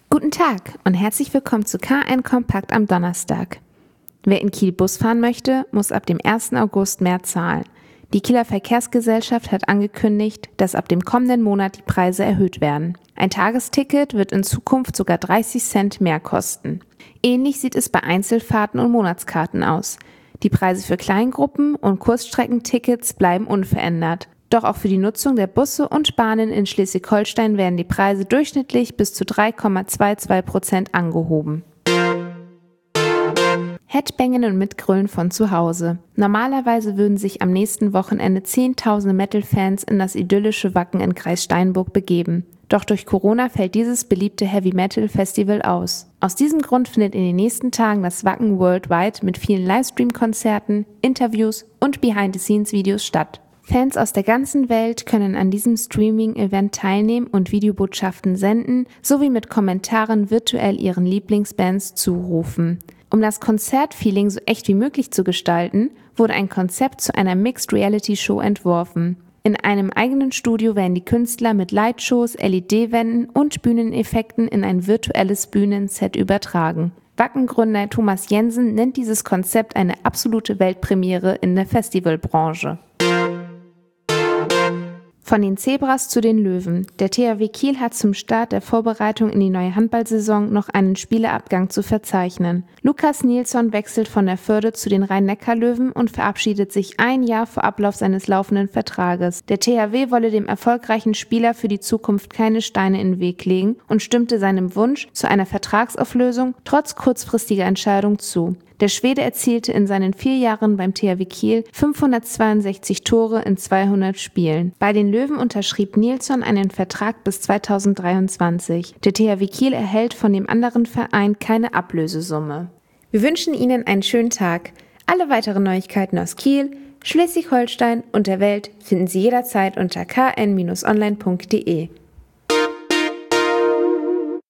Guten Tag und herzlich willkommen zu KN Kompakt am Donnerstag. Wer in Kiel Bus fahren möchte, muss ab dem 1. August mehr zahlen. Die Kieler Verkehrsgesellschaft hat angekündigt, dass ab dem kommenden Monat die Preise erhöht werden. Ein Tagesticket wird in Zukunft sogar 30 Cent mehr kosten. Ähnlich sieht es bei Einzelfahrten und Monatskarten aus. Die Preise für Kleingruppen und Kurzstreckentickets bleiben unverändert. Doch auch für die Nutzung der Busse und Bahnen in Schleswig-Holstein werden die Preise durchschnittlich bis zu 3,22% angehoben. Headbangen und Mitgrölen von zu Hause. Normalerweise würden sich am nächsten Wochenende Zehntausende Metal-Fans in das idyllische Wacken in Kreis Steinburg begeben. Doch durch Corona fällt dieses beliebte Heavy-Metal-Festival aus. Aus diesem Grund findet in den nächsten Tagen das Wacken Worldwide mit vielen Livestream-Konzerten, Interviews und Behind-the-Scenes-Videos statt. Fans aus der ganzen Welt können an diesem Streaming-Event teilnehmen und Videobotschaften senden, sowie mit Kommentaren virtuell ihren Lieblingsbands zurufen. Um das Konzertfeeling so echt wie möglich zu gestalten, wurde ein Konzept zu einer Mixed-Reality-Show entworfen. In einem eigenen Studio werden die Künstler mit Lightshows, LED-Wänden und Bühneneffekten in ein virtuelles Bühnenset übertragen. Wacken-Gründer Thomas Jensen nennt dieses Konzept eine absolute Weltpremiere in der Festivalbranche. Von den Zebras zu den Löwen. Der THW Kiel hat zum Start der Vorbereitung in die neue Handballsaison noch einen Spielerabgang zu verzeichnen. Lukas Nilsson wechselt von der Förde zu den Rhein-Neckar-Löwen und verabschiedet sich ein Jahr vor Ablauf seines laufenden Vertrages. Der THW wolle dem erfolgreichen Spieler für die Zukunft keine Steine in den Weg legen und stimmte seinem Wunsch zu einer Vertragsauflösung trotz kurzfristiger Entscheidung zu. Der Schwede erzielte in seinen 4 Jahren beim THW Kiel 562 Tore in 200 Spielen. Bei den Löwen unterschrieb Nilsson einen Vertrag bis 2023. Der THW Kiel erhält von dem anderen Verein keine Ablösesumme. Wir wünschen Ihnen einen schönen Tag. Alle weiteren Neuigkeiten aus Kiel, Schleswig-Holstein und der Welt finden Sie jederzeit unter kn-online.de.